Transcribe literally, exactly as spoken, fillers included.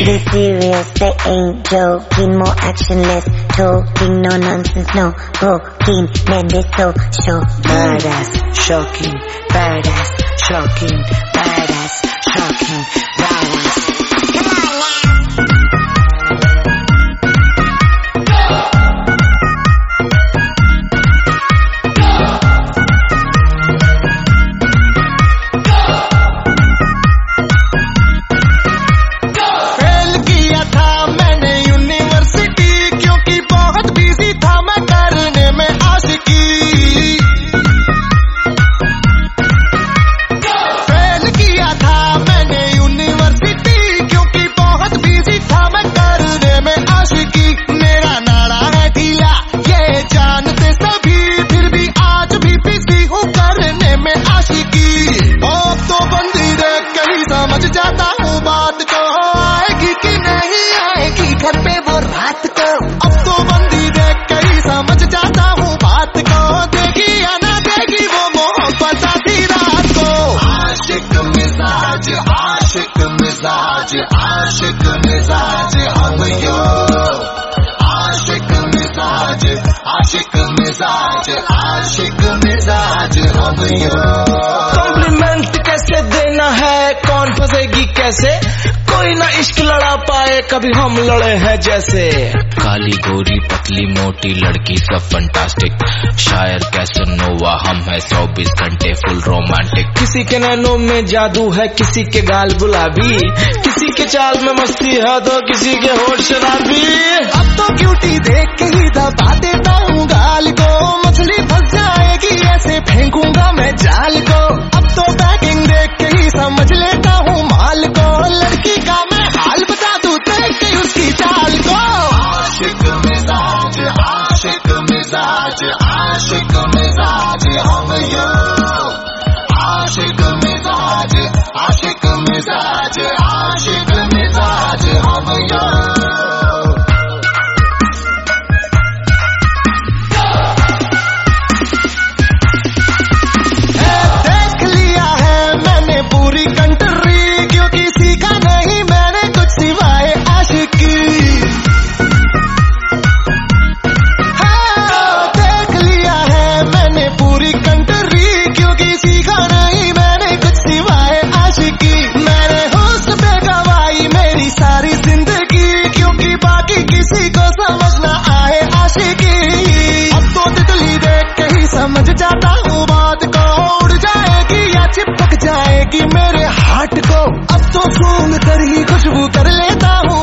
Be serious, they ain't joking. More action, less talking. No nonsense, no poking. Man, they so show. Badass, shocking. Badass, shocking. Badass, shocking. Badass. जाता हूँ बात को, आएगी कि नहीं आएगी घर पे वो रात को। अब तो बंदी देख कर ही समझ जाता हूँ बात को, देगी या ना देगी वो मोहब्बत आधी रात को। आशिक मिजाज, आशिक मिजाज, आशिक मिजाज हम यो। आशिक मिजाज, आशिक मिजाज, आशिक मिजाज हम यो। कॉम्प्लीमेंट कैसे देना है, कौन फंसेगी कैसे, कोई ना इश्क लड़ा पाए कभी हम लड़े हैं जैसे। काली गोरी पतली मोटी लड़की सब फंटास्टिक, शायर कैसनोवा हम है चौबीस घंटे फुल रोमांटिक। किसी के नैनों में जादू है, किसी के गाल गुलाबी, किसी के चाल में मस्ती है तो किसी के होठ शराबी। अब तो क्यूटी देख के ही दबा देता हूँ गाल को, मछली फंस जाएगी ऐसे फेंकूंगा मैं जाल को। अब तो बैकिंग देख के ही समझ लेता हूँ माल को, लड़की का मैं हाल बता दूं देख के उसकी चाल को। आशिक मिजाज, आशिक मिजाज, आशिक मिजाज हम यो। आशिक मिजाज, आशिक मिजाज, आशिक मिजाज हम यो। समझ जाता हूँ बात को, उड़ जाएगी या चिपक जाएगी मेरे हार्ट को। अब तो सूंघ कर ही खुशबू कर लेता हूँ